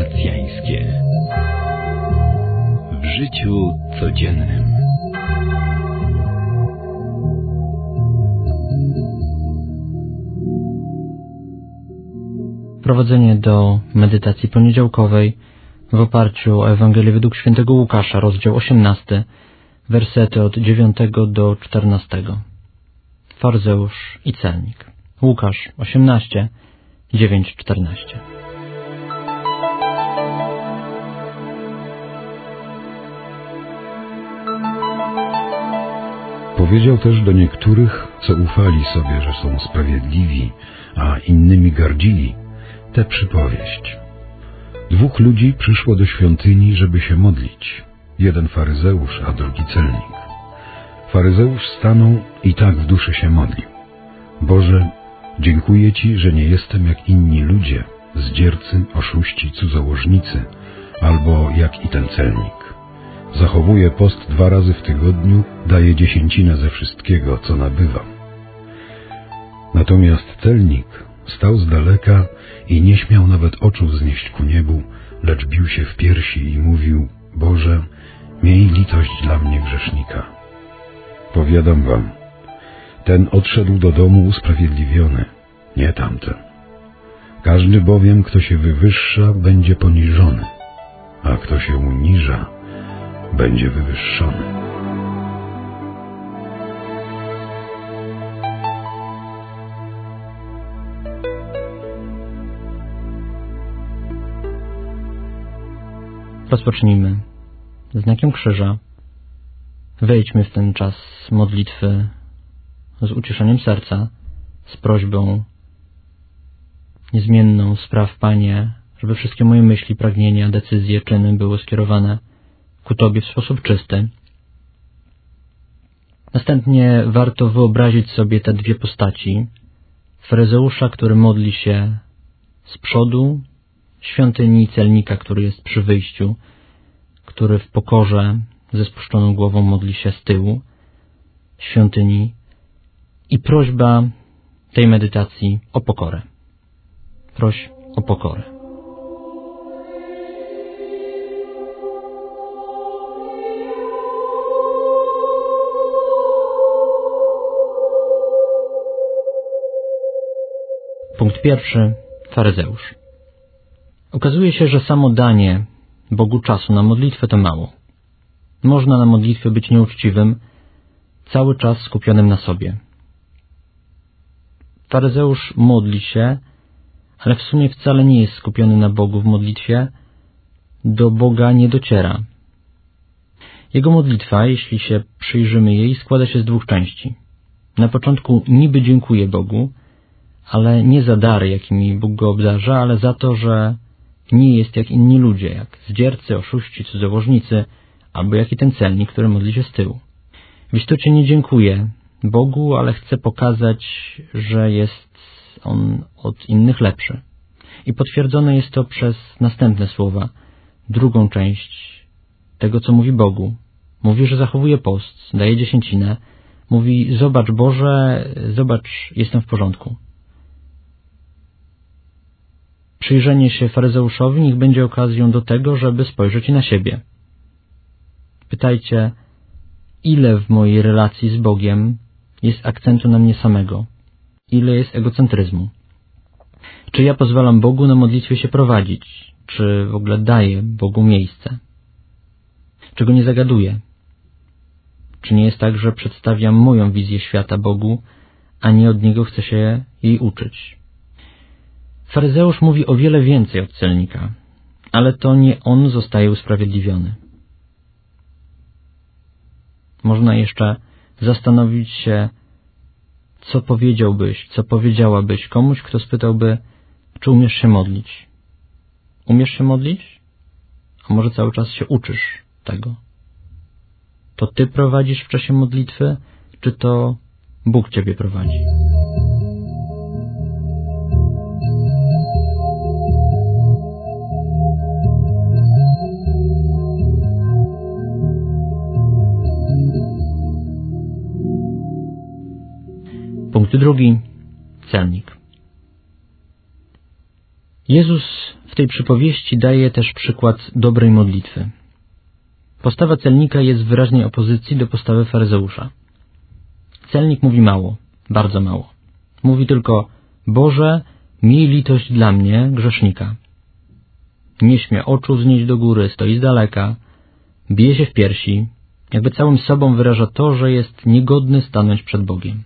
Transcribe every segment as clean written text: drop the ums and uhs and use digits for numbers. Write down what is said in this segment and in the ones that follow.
chrześcijańskie. W życiu codziennym. Prowadzenie do medytacji poniedziałkowej w oparciu o Ewangelię według świętego Łukasza, rozdział 18, wersety od 9 do 14. Faryzeusz i celnik. Łukasz 18, 9-14. Powiedział też do niektórych, co ufali sobie, że są sprawiedliwi, a innymi gardzili, tę przypowieść. 2 ludzi przyszło do świątyni, żeby się modlić. Jeden faryzeusz, a drugi celnik. Faryzeusz stanął i tak w duszy się modlił. Boże, dziękuję Ci, że nie jestem jak inni ludzie, zdziercy, oszuści, cudzołożnicy, albo jak i ten celnik. Zachowuję post 2 razy w tygodniu, daję 10 ze wszystkiego, co nabywam. Natomiast celnik stał z daleka i nie śmiał nawet oczu wznieść ku niebu, lecz bił się w piersi i mówił: Boże, miej litość dla mnie grzesznika. Powiadam wam, ten odszedł do domu usprawiedliwiony, nie tamten. Każdy bowiem, kto się wywyższa, będzie poniżony, a kto się uniża, będzie wywyższony. Rozpocznijmy znakiem krzyża. Wejdźmy w ten czas modlitwy z ucieszeniem serca, z prośbą niezmienną: spraw, Panie, żeby wszystkie moje myśli, pragnienia, decyzje, czyny były skierowane ku Tobie w sposób czysty. Następnie warto wyobrazić sobie te 2 postaci. Faryzeusza, który modli się z przodu świątyni, celnika, który jest przy wyjściu, który w pokorze ze spuszczoną głową modli się z tyłu świątyni. I prośba tej medytacji o pokorę. Proś o pokorę. Punkt pierwszy. Faryzeusz. Okazuje się, że samo danie Bogu czasu na modlitwę to mało. Można na modlitwie być nieuczciwym, cały czas skupionym na sobie. Faryzeusz modli się, ale w sumie wcale nie jest skupiony na Bogu w modlitwie, do Boga nie dociera. Jego modlitwa, jeśli się przyjrzymy jej, składa się z 2 części. Na początku niby dziękuje Bogu, ale nie za dary, jakimi Bóg go obdarza, ale za to, że nie jest jak inni ludzie, jak zdziercy, oszuści, cudzołożnicy, albo jak i ten celnik, który modli się z tyłu. W istocie nie dziękuję Bogu, ale chce pokazać, że jest on od innych lepszy. I potwierdzone jest to przez następne słowa, 2 część tego, co mówi Bogu. Mówi, że zachowuje post, daje 10. Mówi: zobacz, Boże, zobacz, jestem w porządku. Przyjrzenie się faryzeuszowi niech będzie okazją do tego, żeby spojrzeć na siebie. Pytajcie, ile w mojej relacji z Bogiem jest akcentu na mnie samego, ile jest egocentryzmu. Czy ja pozwalam Bogu na modlitwie się prowadzić, czy w ogóle daję Bogu miejsce? Czy Go nie zagaduję? Czy nie jest tak, że przedstawiam moją wizję świata Bogu, a nie od Niego chcę się jej uczyć? Faryzeusz mówi o wiele więcej od celnika, ale to nie on zostaje usprawiedliwiony. Można jeszcze zastanowić się, co powiedziałbyś, co powiedziałabyś komuś, kto spytałby, czy umiesz się modlić. Umiesz się modlić? A może cały czas się uczysz tego? To Ty prowadzisz w czasie modlitwy, czy to Bóg Ciebie prowadzi? Punkt 2. Celnik. Jezus w tej przypowieści daje też przykład dobrej modlitwy. Postawa celnika jest w wyraźnej opozycji do postawy faryzeusza. Celnik mówi mało, bardzo mało. Mówi tylko: Boże, miej litość dla mnie, grzesznika. Nie śmie oczu wznieść do góry, stoi z daleka, bije się w piersi, jakby całym sobą wyraża to, że jest niegodny stanąć przed Bogiem.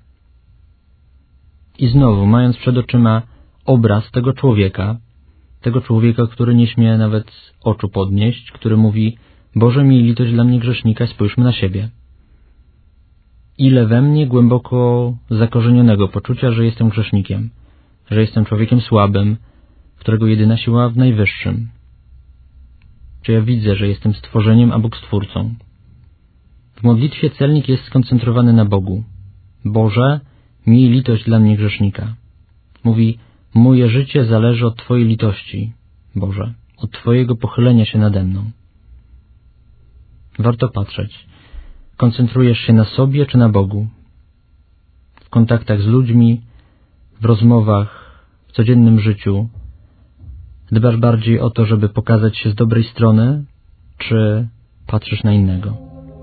I znowu, mając przed oczyma obraz tego człowieka, który nie śmie nawet oczu podnieść, który mówi: Boże, miej litość dla mnie, grzesznika, spójrzmy na siebie. Ile we mnie głęboko zakorzenionego poczucia, że jestem grzesznikiem, że jestem człowiekiem słabym, którego jedyna siła w Najwyższym. Czy ja widzę, że jestem stworzeniem, a Bóg stwórcą? W modlitwie celnik jest skoncentrowany na Bogu. Boże, miej litość dla mnie, grzesznika. Mówi: moje życie zależy od Twojej litości, Boże, od Twojego pochylenia się nade mną. Warto patrzeć. Koncentrujesz się na sobie czy na Bogu? W kontaktach z ludźmi, w rozmowach, w codziennym życiu dbasz bardziej o to, żeby pokazać się z dobrej strony, czy patrzysz na innego?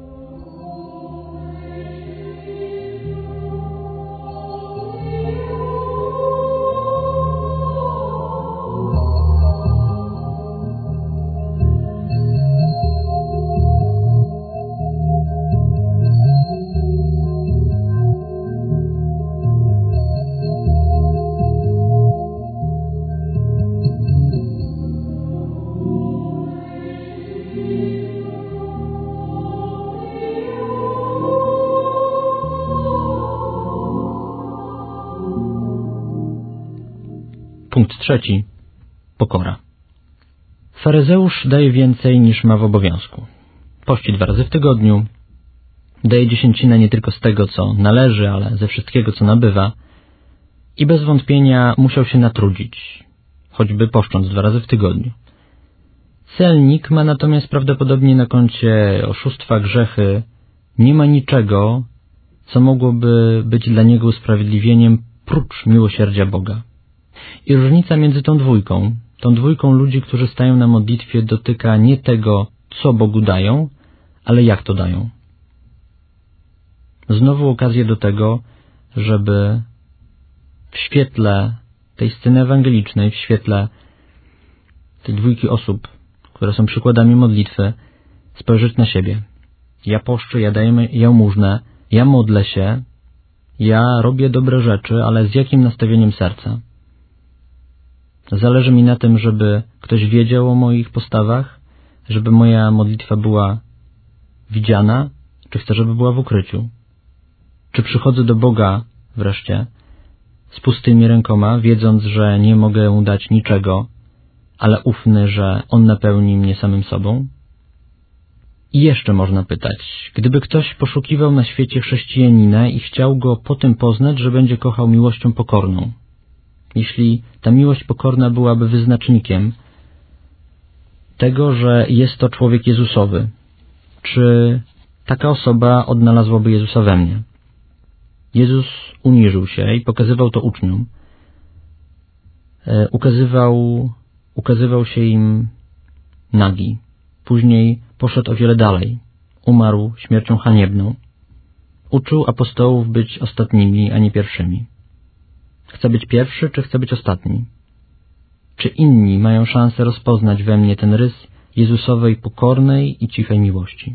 Punkt 3. Pokora. Faryzeusz daje więcej niż ma w obowiązku. Pości 2 razy w tygodniu, daje dziesięcinę nie tylko z tego, co należy, ale ze wszystkiego, co nabywa, i bez wątpienia musiał się natrudzić, choćby poszcząc 2 razy w tygodniu. Celnik ma natomiast prawdopodobnie na koncie oszustwa, grzechy, nie ma niczego, co mogłoby być dla niego usprawiedliwieniem prócz miłosierdzia Boga. I różnica między tą dwójką ludzi, którzy stają na modlitwie, dotyka nie tego, co Bogu dają, ale jak to dają. Znowu okazję do tego, żeby w świetle tej sceny ewangelicznej, w świetle tej dwójki osób, które są przykładami modlitwy, spojrzeć na siebie. Ja poszczę, ja daję jałmużnę, ja modlę się, ja robię dobre rzeczy, ale z jakim nastawieniem serca? Zależy mi na tym, żeby ktoś wiedział o moich postawach, żeby moja modlitwa była widziana, czy chcę, żeby była w ukryciu? Czy przychodzę do Boga wreszcie z pustymi rękoma, wiedząc, że nie mogę Mu dać niczego, ale ufny, że On napełni mnie samym sobą? I jeszcze można pytać, gdyby ktoś poszukiwał na świecie chrześcijanina i chciał go po tym poznać, że będzie kochał miłością pokorną, jeśli ta miłość pokorna byłaby wyznacznikiem tego, że jest to człowiek Jezusowy, czy taka osoba odnalazłaby Jezusa we mnie? Jezus uniżył się i pokazywał to uczniom. Ukazywał się im nagi. Później poszedł o wiele dalej. Umarł śmiercią haniebną. Uczył apostołów być ostatnimi, a nie pierwszymi. Chcę być pierwszy, czy chcę być ostatni? Czy inni mają szansę rozpoznać we mnie ten rys Jezusowej pokornej i cichej miłości?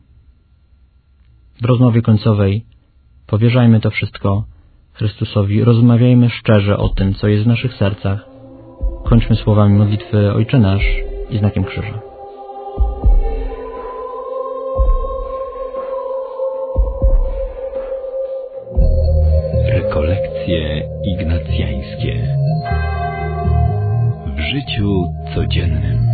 W rozmowie końcowej powierzajmy to wszystko Chrystusowi, rozmawiajmy szczerze o tym, co jest w naszych sercach. Kończmy słowami modlitwy Ojcze Nasz i znakiem krzyża. Rekolekcje ignacjańskie w życiu codziennym.